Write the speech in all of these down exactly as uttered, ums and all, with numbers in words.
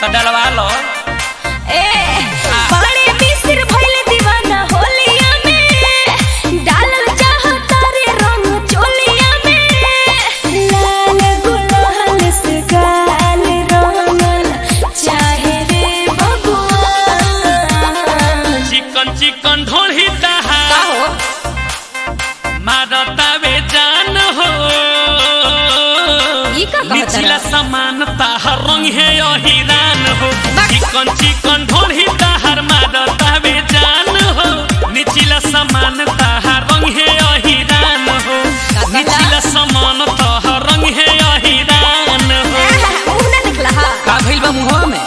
तो डलवा लो। ए बड़े मिस्र भइले दीवाना होलिया में डालल चाहता रे रंग चोलिया में लाल गुलाल से गाल रंगल चाहे रे बबुआ चिकन चिकन ढोली दहा का हो मारता वे जान हो ई का कहत निचला समान ताहर रंग है हिरान हो चिकन चिकन ढोली ताहर मारता वे जान हो निचला समान ताहर रंग है हिरान हो निचला समान ताहर रंग है हिरान हो मुंह ना निकला हा का भइल बा मुंह में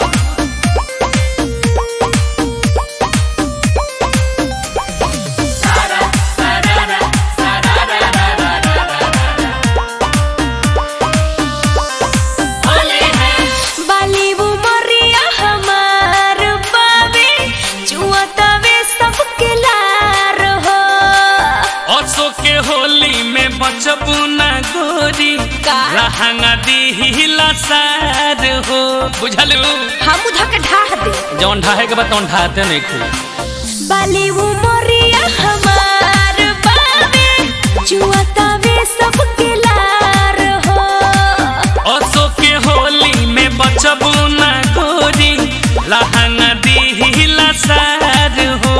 के होली में बचबू ना गोरी रहंगा दिहिला सार हो बुझलू हम उधा के ढाह दे जौन ढाहे के बाद तौन ढाते नहीं खू बाली वो मोरिया हमार बाबे जुआता वे सब के लार हो ओसो के होली में बचबू ना गोरी रहंगा दिहिला सार हो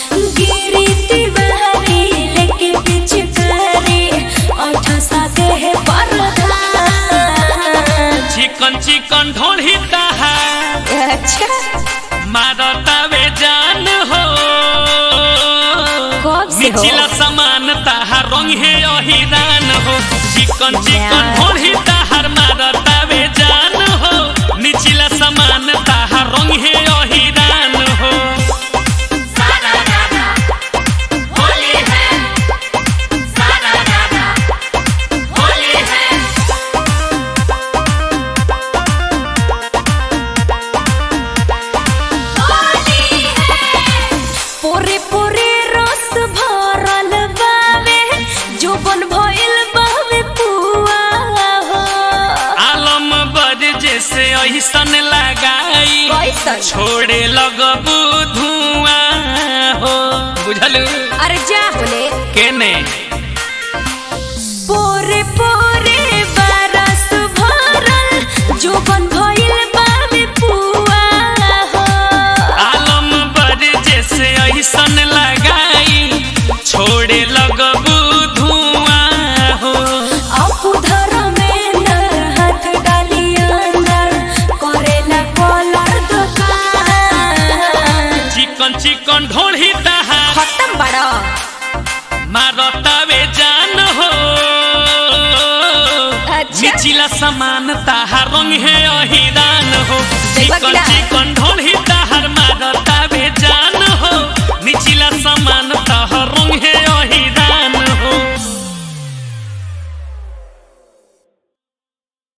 चिकन चिकन ढोली दहा अच्छा मारता वे जान हो निचला समान ताहार रंग है हिरान हो चिकन चिकन ढोली दहार मारता वे जान हो निचला समान ताहार रंग है हिरान हो पोरे पोरे रस भरल बावे जो बन भइल बावे पुआ हो आलम बद जैसे ऐसन लगाई कैसन छोड़े लगबू धुआं हो बुझलू अरे जा बोले केने पोरे पोरे बरस भरल जो बन भइल बावे पुआ हो आलम बद जैसे ऐसन लगाई छोड़े लगबू धुआं हो अपुधर में नर हाथ डाली अंदर करेला कलर दुकान चिकन चिकन ढोली दहा खत्म बड़ा मारता वे जान हो अच्छा निचला समान ताहार रंग है हिरान हो देखा चिकन किला? चिकन ढोली